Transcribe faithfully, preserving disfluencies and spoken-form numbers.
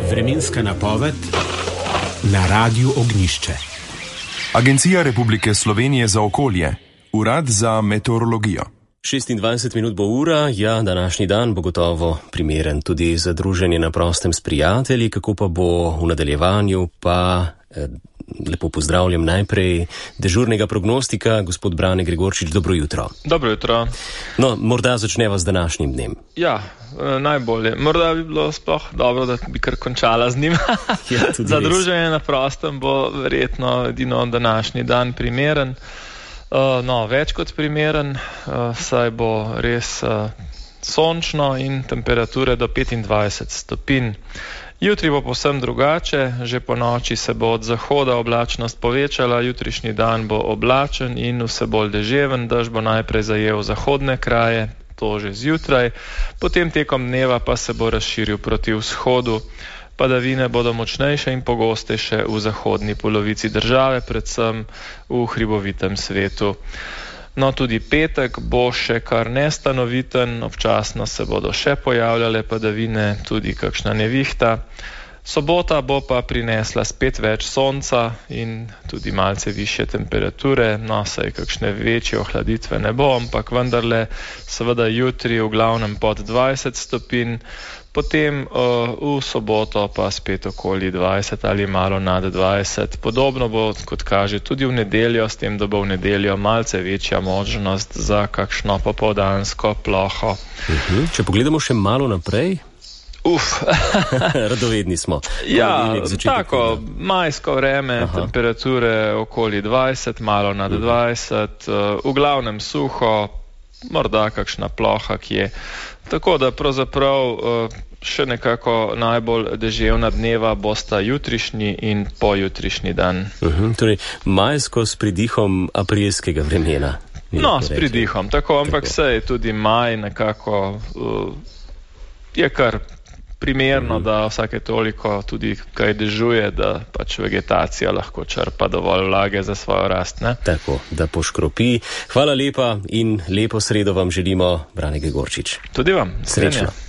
Vremenska napoved na Radiu Ognjišče. Agencija Republike Slovenije za okolje, Urad za meteorologijo. šestindvajset minut bo ura, ja, današnji dan bo gotovo primeren tudi za druženje na prostem s prijatelji, kako pa bo v nadaljevanju, pa eh, lepo pozdravljam najprej dežurnega prognostika, gospod Brane Gregorčič, dobro jutro. Dobro jutro. No, morda začneva z današnjim dnem. Ja, najbolje. Morda bi bilo sploh dobro, da bi kar končala z njim. Ja, za druženje na prostem bo verjetno edino današnji dan primeren. Uh, no, več kot primeren, uh, saj bo res uh, sončno in temperature do petindvajset stopinj. Jutri bo povsem drugače, že po noči se bo od zahoda oblačnost povečala, jutrišnji dan bo oblačen in vse bolj deževen, dež bo najprej zajel zahodne kraje, to že zjutraj, potem tekom dneva pa se bo razširil proti vzhodu. Padavine bodo močnejše in pogostejše v zahodni polovici države, predvsem v hribovitem svetu. No, tudi petek bo še kar nestanoviten, občasno se bodo še pojavljale padavine, tudi kakšna nevihta. Sobota bo pa prinesla spet več sonca in tudi malce višje temperature, no, saj kakšne večje ohladitve ne bo, ampak vendarle seveda jutri v glavnem pod dvajset stopinj, potem uh, v soboto pa spet okoli dvajset ali malo nad dvajset. Podobno bo, kot kaže, tudi v nedeljo, s tem, da bo v nedeljo malce večja možnost za kakšno popoldansko ploho. Uh-huh. Če pogledamo še malo naprej. Uf. Radovedni smo. Ja, tako, majsko vreme, aha, temperature okoli dvajset, malo nad dvajset, uh, v glavnem suho, morda kakšna ploha, ki je. Tako da pravzaprav uh, še nekako najbolj deževna dneva bosta jutrišnji in pojutrišnji dan. Uh-huh, torej, majsko s pridihom aprilskega vremena. No, s pridihom, tako, ampak tako. Sej tudi maj nekako uh, je kar primerno, da vsake toliko tudi kaj dežuje, da pač vegetacija lahko črpa dovolj vlage za svojo rast, ne? Tako, da poškropi. Hvala lepa in lepo sredo vam želimo, Brane Gregorčič. Tudi vam. Srečno.